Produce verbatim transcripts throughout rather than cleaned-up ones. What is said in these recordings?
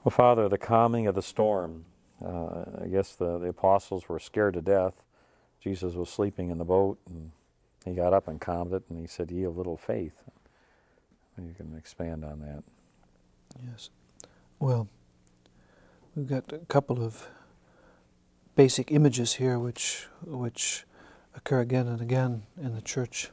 Well, Father, the calming of the storm. Uh, I guess the, the apostles were scared to death. Jesus was sleeping in the boat, and he got up and calmed it, and he said, "Ye of little faith." You can expand on that. Yes. Well, we've got a couple of basic images here which which occur again and again in the church.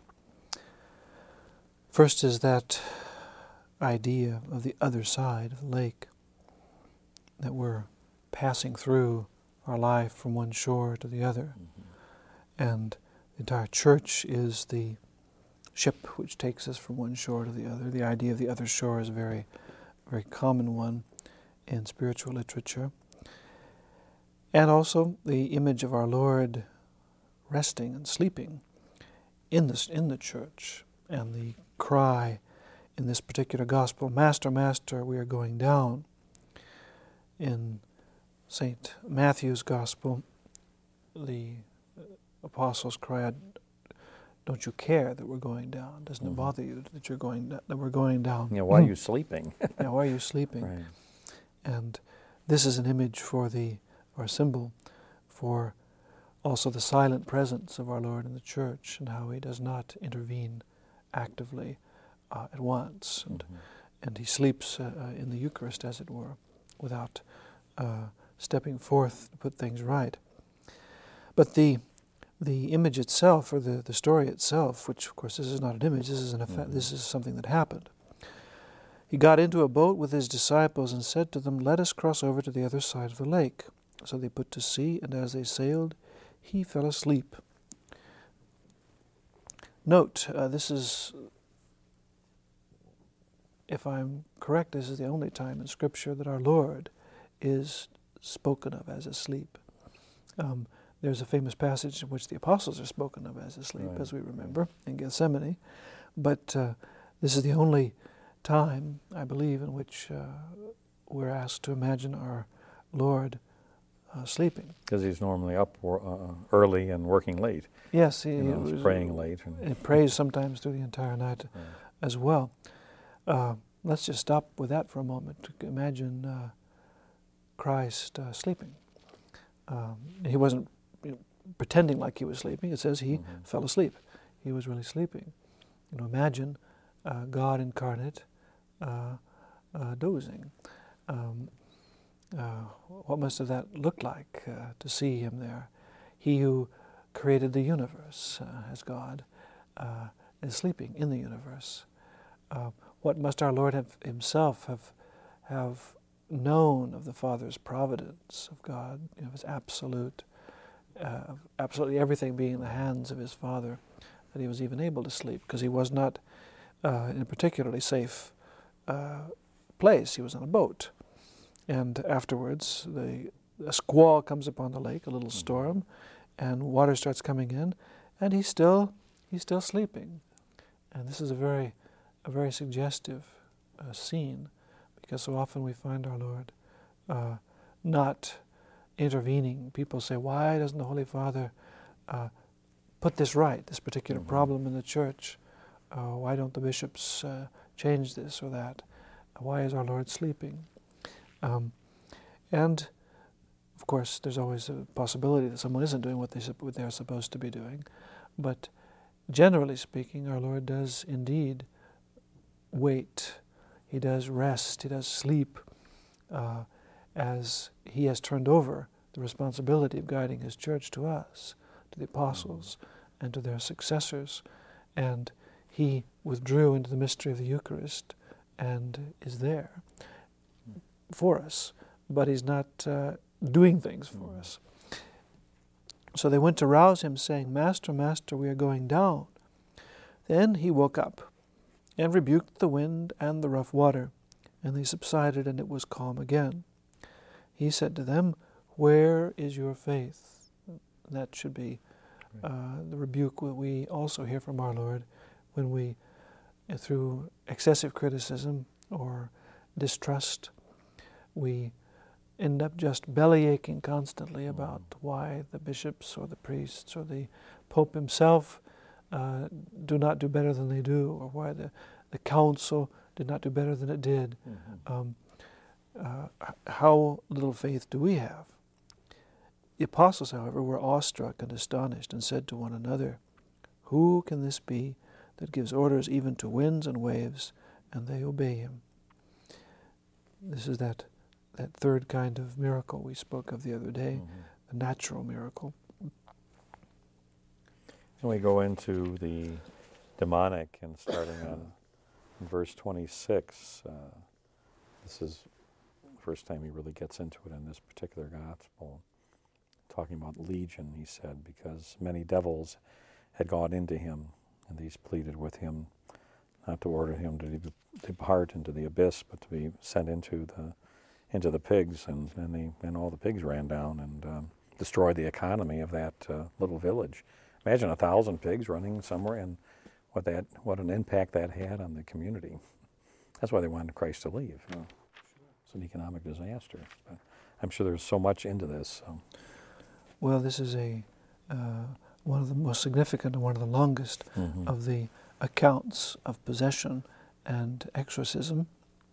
First is that idea of the other side of the lake, that we're passing through our life from one shore to the other. Mm-hmm. And the entire church is the ship which takes us from one shore to the other. The idea of the other shore is a very, very common one in spiritual literature. And also the image of our Lord resting and sleeping in the, in the church, and the cry in this particular gospel, "Master, Master, we are going down." In Saint Matthew's gospel, the apostles cried, "Don't you care that we're going down? Doesn't mm-hmm. it bother you that you're going da- that we're going down?" Yeah, why are you sleeping? Yeah, why are you sleeping? Right. And this is an image for the, or a symbol for also the silent presence of our Lord in the church, and how he does not intervene actively uh, at once, and mm-hmm. and he sleeps uh, uh, in the Eucharist, as it were, without uh, stepping forth to put things right. But the the image itself, or the, the story itself, which of course this is not an image, this is an effect, mm-hmm. this is something that happened. He got into a boat with his disciples and said to them, "Let us cross over to the other side of the lake." So they put to sea, and as they sailed, he fell asleep. Note, uh, this is, if I'm correct, this is the only time in Scripture that our Lord is spoken of as asleep. Um, there's a famous passage in which the apostles are spoken of as asleep, right. as we remember, in Gethsemane. But uh, this is the only time, I believe, in which uh, we're asked to imagine our Lord uh, sleeping. Because he's normally up uh, early and working late. Yes, he, you know, he was praying late. And he prays sometimes through the entire night yeah. as well. Uh, let's just stop with that for a moment. Imagine uh, Christ uh, sleeping. Um, he wasn't you know, pretending like he was sleeping. It says he mm-hmm. fell asleep. He was really sleeping. You know, imagine uh, God incarnate uh, uh, dozing. Um, uh, what must have that looked like uh, to see him there? He who created the universe uh, as God uh, is sleeping in the universe. Uh, what must our Lord have himself have have known of the Father's providence, of God, you know, his absolute, uh, absolutely everything being in the hands of his Father, that he was even able to sleep, because he was not uh, in a particularly safe uh, place. He was on a boat. And afterwards, the, a squall comes upon the lake, a little mm-hmm. storm, and water starts coming in, and he's still he's still sleeping. And this is a very a very suggestive uh, scene, because so often we find our Lord uh, not intervening. People say, "Why doesn't the Holy Father uh, put this right, this particular mm-hmm. problem in the church? Uh, why don't the bishops uh, change this or that? Why is our Lord sleeping?" Um, and of course, there's always a possibility that someone isn't doing what, they, what they're supposed to be doing. But generally speaking, our Lord does indeed wait. He does rest. He does sleep uh, as he has turned over the responsibility of guiding his church to us, to the apostles, and to their successors. And he withdrew into the mystery of the Eucharist and is there for us, but he's not uh, doing things for mm. us. So they went to rouse him, saying, "Master, Master, we are going down." Then he woke up and rebuked the wind and the rough water, and they subsided, and it was calm again. He said to them, "Where is your faith?" That should be uh, the rebuke that we also hear from our Lord when we, through excessive criticism or distrust, we end up just belly aching constantly about why the bishops or the priests or the Pope himself uh, do not do better than they do, or why the, the council did not do better than it did. Mm-hmm. Um, uh, how little faith do we have? The apostles, however, were awestruck and astonished and said to one another, "Who can this be that gives orders even to winds and waves, and they obey him?" This is that, that third kind of miracle we spoke of the other day, mm-hmm. the natural miracle. And we go into the demonic, and starting on verse twenty-six, uh, this is the first time he really gets into it in this particular gospel. Talking about legion, he said, because many devils had gone into him, and these pleaded with him not to order him to de- depart into the abyss, but to be sent into the into the pigs, and and, the, and all the pigs ran down and um, destroyed the economy of that uh, little village. Imagine a thousand pigs running somewhere, and what that what an impact that had on the community. That's why they wanted Christ to leave. You know. It's an economic disaster. But I'm sure there's so much into this. So. Well, this is a uh, one of the most significant and one of the longest mm-hmm. of the accounts of possession and exorcism.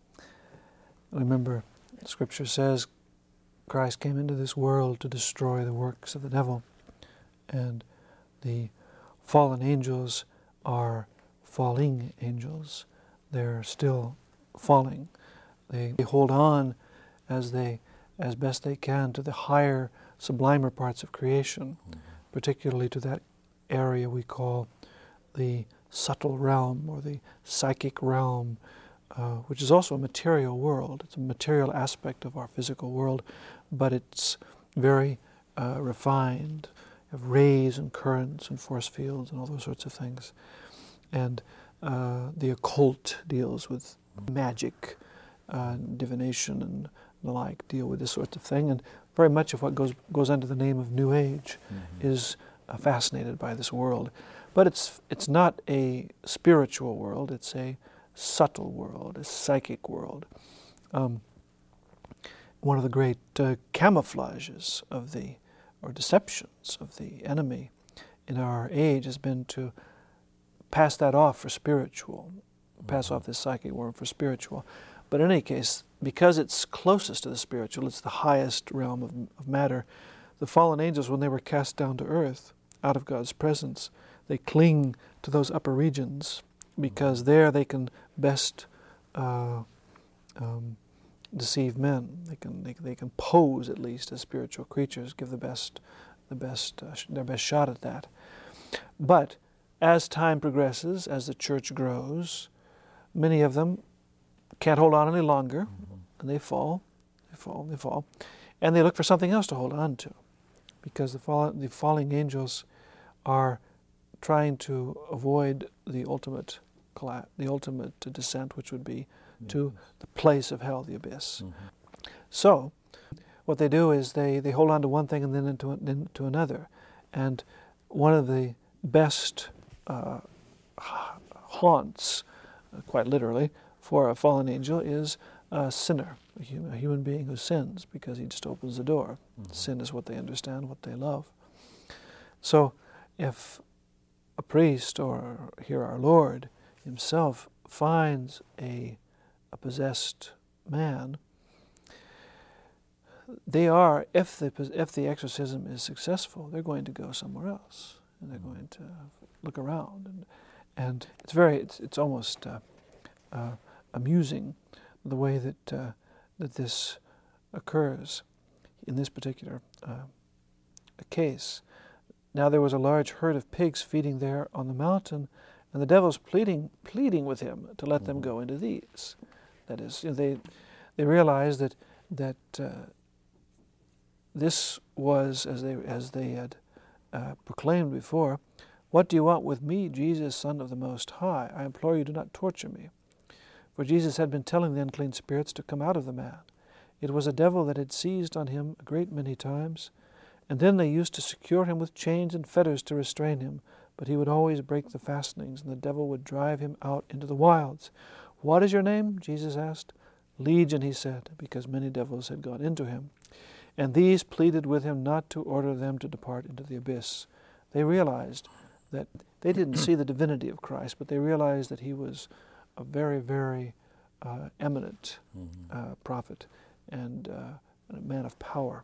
Remember, Scripture says Christ came into this world to destroy the works of the devil, and the fallen angels are falling angels. They're still falling. They, they hold on as they, as best they can, to the higher, sublimer parts of creation, mm-hmm. particularly to that area we call the subtle realm or the psychic realm, uh, which is also a material world. It's a material aspect of our physical world, but it's very uh, refined. You have rays and currents and force fields and all those sorts of things. And uh, the occult deals with magic, uh, divination and the like, deal with this sort of thing. And very much of what goes goes under the name of New Age mm-hmm. is uh, fascinated by this world. But it's it's not a spiritual world, it's a subtle world, a psychic world. Um, one of the great uh, camouflages of the, or deceptions of the enemy in our age has been to pass that off for spiritual, mm-hmm. pass off this psychic world for spiritual. But in any case, because it's closest to the spiritual, it's the highest realm of, of matter, the fallen angels, when they were cast down to earth, out of God's presence, they cling to those upper regions because there they can best uh, um, deceive men. They can they, they can pose at least as spiritual creatures, give the best the best uh, their best shot at that. But as time progresses, as the church grows, many of them can't hold on any longer, mm-hmm. and they fall, they fall, they fall, and they look for something else to hold on to, because the fall, the falling angels are trying to avoid the ultimate colla- the ultimate descent, which would be yes. to the place of hell, the abyss. Mm-hmm. So, what they do is they, they hold on to one thing and then into then to another, and one of the best uh, haunts, uh, quite literally, for a fallen angel is a sinner, a human, a human being who sins, because he just opens the door. Mm-hmm. Sin is what they understand, what they love. So, if a priest, or here our Lord himself, finds a, a possessed man, they are, if the, if the exorcism is successful, they're going to go somewhere else, and they're going to look around. And, and it's very, it's, it's almost uh, uh, amusing the way that, uh, that this occurs in this particular uh, case. Now there was a large herd of pigs feeding there on the mountain, and the devil's pleading, pleading with him to let them go into these. That is, you know, they they realized that that uh, this was, as they as they had uh, proclaimed before, "What do you want with me, Jesus, Son of the Most High? I implore you, do not torture me." For Jesus had been telling the unclean spirits to come out of the man. It was a devil that had seized on him a great many times. And then they used to secure him with chains and fetters to restrain him, but he would always break the fastenings, and the devil would drive him out into the wilds. "What is your name?" Jesus asked. "Legion," he said, because many devils had gone into him. And these pleaded with him not to order them to depart into the abyss. They realized that they didn't see the divinity of Christ, but they realized that he was a very, very uh, eminent uh, prophet, and, uh, and a man of power.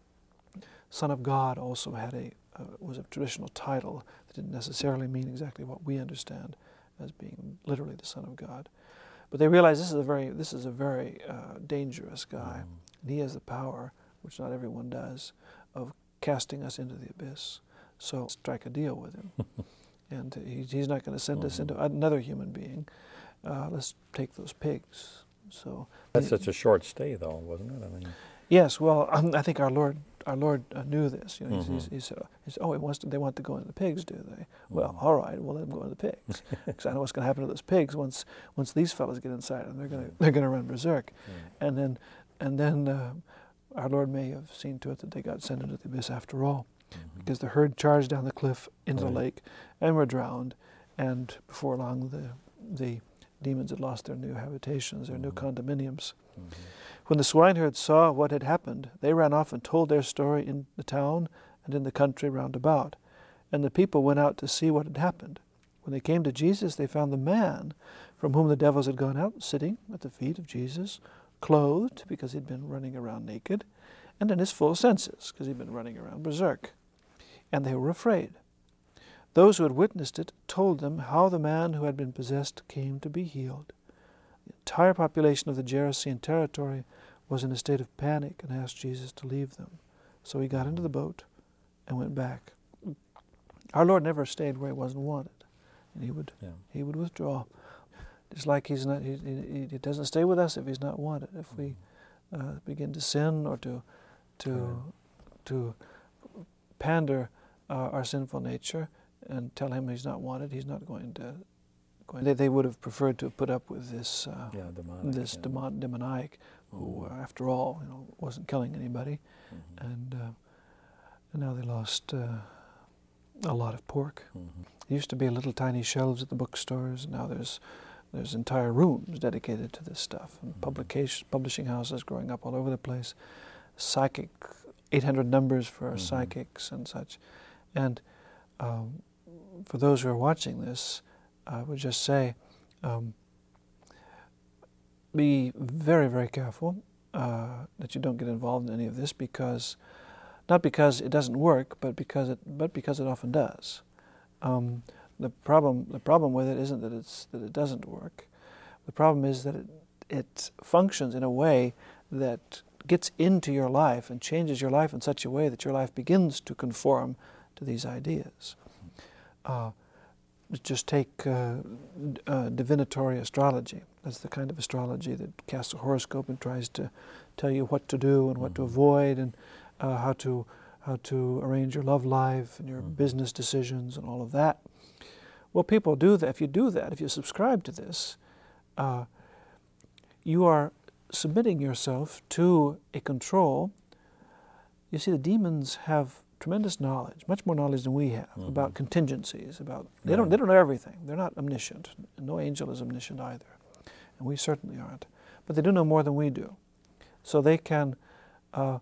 Son of God also had a uh, was a traditional title that didn't necessarily mean exactly what we understand as being literally the Son of God. But they realized this is a very this is a very uh, dangerous guy. Mm. And he has the power, which not everyone does, of casting us into the abyss. So strike a deal with him. And he, he's not going to send mm-hmm. us into another human being. Uh, let's take those pigs. So that's he, such a short stay, though, wasn't it? I mean, yes. Well, um, I think our Lord, our Lord uh, knew this. You know, mm-hmm. he's, he's, he's, uh, he's, oh, he wants to, they want to go into the pigs, do they? Mm-hmm. Well, all right, we'll let them go into the pigs, because I know what's going to happen to those pigs once once these fellows get inside them. They're going to they're going to run berserk, mm-hmm. and then and then uh, our Lord may have seen to it that they got sent into the abyss after all. Mm-hmm. Because the herd charged down the cliff into right. the lake and were drowned, and before long the the demons had lost their new habitations, their mm-hmm. new condominiums. Mm-hmm. When the swineherds saw what had happened, they ran off and told their story in the town and in the country round about. And the people went out to see what had happened. When they came to Jesus, they found the man from whom the devils had gone out sitting at the feet of Jesus, clothed because he'd been running around naked, and in his full senses because he'd been running around berserk. And they were afraid. Those who had witnessed it told them how the man who had been possessed came to be healed. The entire population of the Gerasene territory was in a state of panic and asked Jesus to leave them. So he got into the boat and went back. Our Lord never stayed where he wasn't wanted, and he would yeah. he would withdraw. Just like he's not, he, he, he doesn't stay with us if he's not wanted. If we uh, begin to sin or to to yeah. to pander uh, our sinful nature and tell him he's not wanted, he's not going to. Going. They, they would have preferred to have put up with this uh, yeah, demonic, this yeah. demon, demoniac, who, mm-hmm. uh, after all, you know, wasn't killing anybody, mm-hmm. and, uh, and now they lost uh, a lot of pork. Mm-hmm. There used to be little tiny shelves at the bookstores. Now there's there's entire rooms dedicated to this stuff, and mm-hmm. publication publishing houses growing up all over the place. Psychic, eight hundred numbers for mm-hmm. psychics and such, and um, for those who are watching this, I would just say, um, be very, very careful uh, that you don't get involved in any of this, because, not because it doesn't work, but because it, but because it often does. Um, the problem, the problem with it isn't that it's that it doesn't work. The problem is that it it functions in a way that gets into your life and changes your life in such a way that your life begins to conform to these ideas. Uh, Just take uh, uh, divinatory astrology. That's the kind of astrology that casts a horoscope and tries to tell you what to do and what mm-hmm. to avoid, and uh, how to how to arrange your love life and your mm-hmm. business decisions and all of that. Well, people do that. If you do that, if you subscribe to this, uh, you are submitting yourself to a control. You see, the demons have tremendous knowledge, much more knowledge than we have, mm-hmm. about contingencies. About they don't they don't know everything. They're not omniscient. No angel is omniscient either, and we certainly aren't. But they do know more than we do, so they can uh,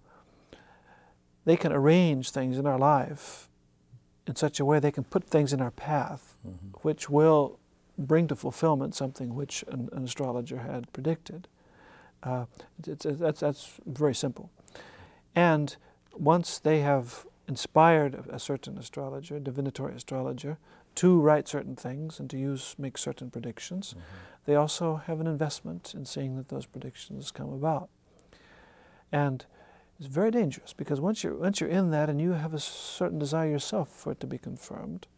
they can arrange things in our life in such a way they can put things in our path, mm-hmm. which will bring to fulfillment something which an, an astrologer had predicted. Uh, it's, it's, that's that's very simple, and once they have inspired a certain astrologer, a divinatory astrologer, to write certain things and to use make certain predictions, mm-hmm. they also have an investment in seeing that those predictions come about. And it's very dangerous, because once you're once you're in that and you have a certain desire yourself for it to be confirmed,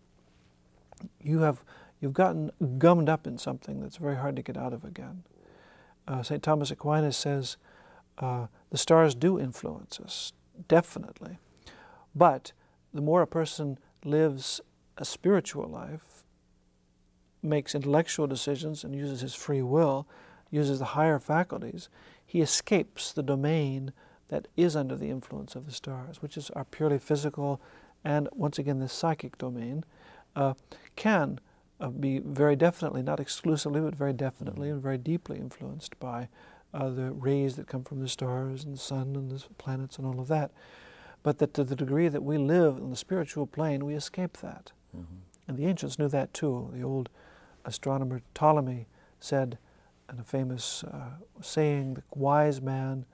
you have you've gotten gummed up in something that's very hard to get out of again. Uh, Saint Thomas Aquinas says uh, the stars do influence us, definitely. But the more a person lives a spiritual life, makes intellectual decisions and uses his free will, uses the higher faculties, he escapes the domain that is under the influence of the stars, which is our purely physical and, once again, the psychic domain, uh, can uh, be very definitely, not exclusively, but very definitely and very deeply influenced by uh, the rays that come from the stars and the sun and the planets and all of that. But that to the degree that we live in the spiritual plane, we escape that. Mm-hmm. And the ancients knew that too. The old astronomer Ptolemy said in a famous uh, saying, the wise man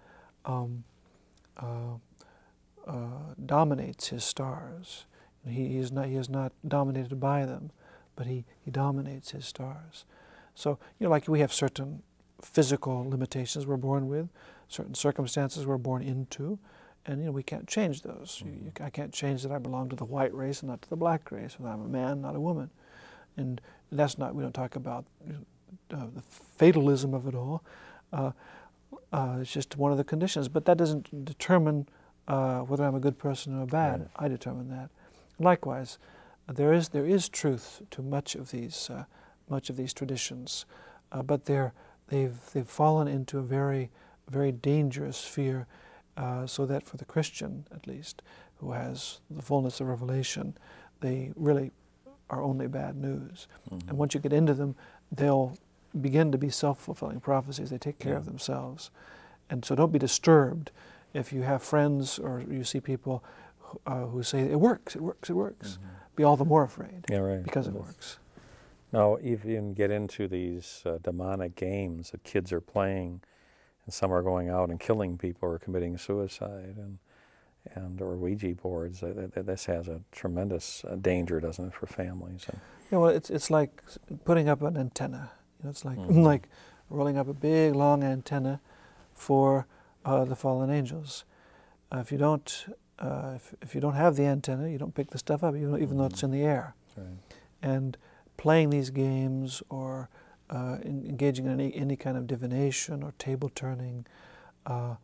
um, uh, uh, dominates his stars. He, he, is not, he is not dominated by them, but he, he dominates his stars. So, you know, like we have certain physical limitations we're born with, certain circumstances we're born into, and, you know, we can't change those. Mm-hmm. you, you, I can't change that I belong to the white race and not to the black race, or that I'm a man, not a woman. And that's not, we don't talk about uh, the fatalism of it all. Uh, uh, it's just one of the conditions. But that doesn't determine uh, whether I'm a good person or bad. Right. I determine that. Likewise, there is there is truth to much of these uh, much of these traditions, uh, but they're they've they've fallen into a very very dangerous sphere, uh, so that for the Christian at least, who has the fullness of revelation, they really are only bad news. Mm-hmm. And once you get into them, they'll begin to be self-fulfilling prophecies. They take care yeah. of themselves, and so don't be disturbed if you have friends or you see people Uh, who say it works, it works, it works. Mm-hmm. Be all the more afraid. Yeah, right. Because it it is. works. Now, if you can get into these uh, demonic games that kids are playing, and some are going out and killing people or committing suicide, and and or Ouija boards, uh, th- th- this has a tremendous uh, danger, doesn't it, for families? And yeah, well, it's it's like putting up an antenna. You know, it's like mm-hmm. like rolling up a big long antenna for uh, the fallen angels. Uh, if you don't Uh, if, if you don't have the antenna, you don't pick the stuff up, even, even mm-hmm. though it's in the air. Right. And playing these games or uh, in, engaging in any, any kind of divination or table turning, uh,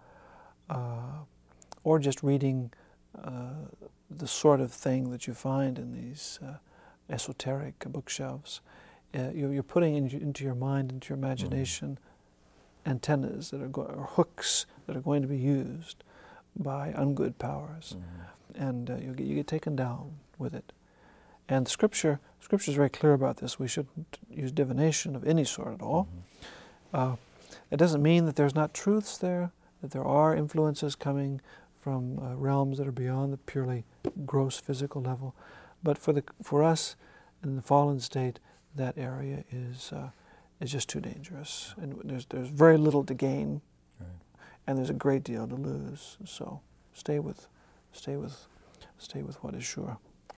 uh, or just reading uh, the sort of thing that you find in these uh, esoteric bookshelves, uh, you're, you're putting in, into your mind, into your imagination, mm-hmm. antennas that are go- or hooks that are going to be used by ungood powers, mm-hmm. and uh, you get you get taken down with it. And Scripture Scripture is very clear about this. We shouldn't use divination of any sort at all. Mm-hmm. uh, it doesn't mean that there's not truths there, that there are influences coming from uh, realms that are beyond the purely gross physical level. But for the for us in the fallen state, that area is uh, is just too dangerous, and there's there's very little to gain. And there's a great deal to lose. So stay with, stay with, stay with what is sure.